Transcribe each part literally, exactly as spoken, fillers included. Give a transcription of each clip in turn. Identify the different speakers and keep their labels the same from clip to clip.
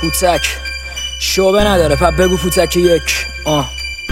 Speaker 1: پوتک شعبه نداره، پس بگو پوتک یک. آه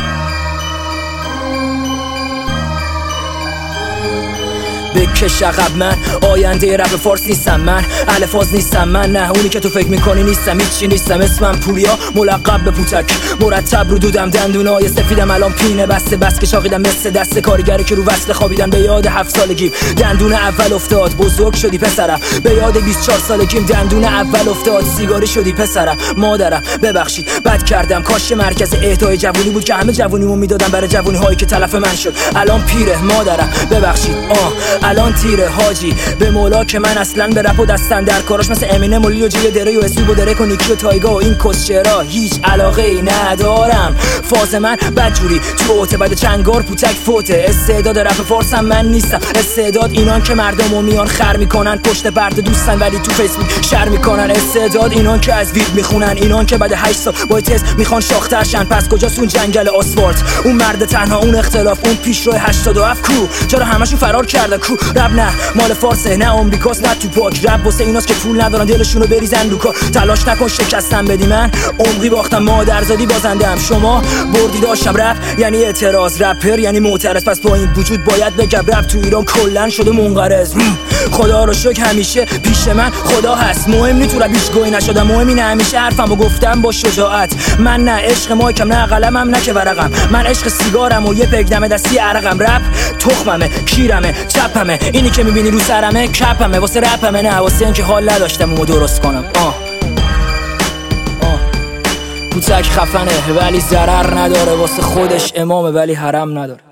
Speaker 1: بکش عقب، من آینده رپ فارس نیستم، من الفاظ نیستم، من نه اونی که تو فکر میکنی نیستم، هیچی نیستم. اسمم پوریا ملقب به پوتک، مرتب رو دودم، دندونای سفیدم الان پینه بسته، بس که شاقیدم مثل دست کارگری که رو وصله خوابیدن. به یاد هفت سالگیم دندون اول افتاد، بزرگ شدی پسرم. به یاد بیست و چهار سالگیم دندون اول افتاد، سیگاری شدی پسرم. مادرم ببخشید بد کردم، کاش مرکز اهدای جوونی بود که همه جوونیمو میدادم برای جوونی هایی که تلف من شد. الان پیره مادرم ببخشید، آه الان تیره حاجی به مولا که من اصلا به رپ و دستن در کاراش مثل امینم و لیو جی دره و اسوب و درک و نیکی و تایگا و این کسچرا هیچ علاقه ای ندارم. فاز من بدجوری تو اوته بعد چنگار پوتک فوته. استعداد رپ فارسم من نیستم، استعداد اینان که مردمو میان خر میکنن، پشت پرده دوستن ولی تو فیسبوک شر میکنن. استعداد اینان که از وید میخونن، اینان که بعد هشت سال با تست میخوان شاخترشن. پس کجاست اون جنگل آسفالت، اون مرد تنها، اون اختلاف، اون پیشرو هشتاد و هفت کو؟ چرا همشون فرار کردن کو؟ رپ نه مال فارسه، نه آمریکاست نه توپاک. رپ واسه ایناست که پول ندارن دلشونو بریزن رو کار. تلاش نکن شکستم بدی، من عمقی باختم، مادرزادی بازندم. شما بردی داشتم رپ یعنی اعتراض، رپر یعنی معترض. پس با این وجود باید بگم رپ تو ایران کلن شده منقرض. خدا رو شکر همیشه پیش من خدا هست، مهم نی تو رپیش گوی نشدم، مهم اینه همیشه حرفمو گفتم با شجاعت. من نه عشق مایکم، نه قلمم، نه که ورقم، من عشق سیگارم و یه پک دم دستی عرقم. رپ تخممه، کیرمه، چپمه، اینی که میبینی رو سرمه کپمه. واسه رپمه نه واسه اینکه حال نداشتم اونو درست کنم. آه آه پوتک خفنه ولی ضرر نداره، واسه خودش امامه ولی حرم نداره.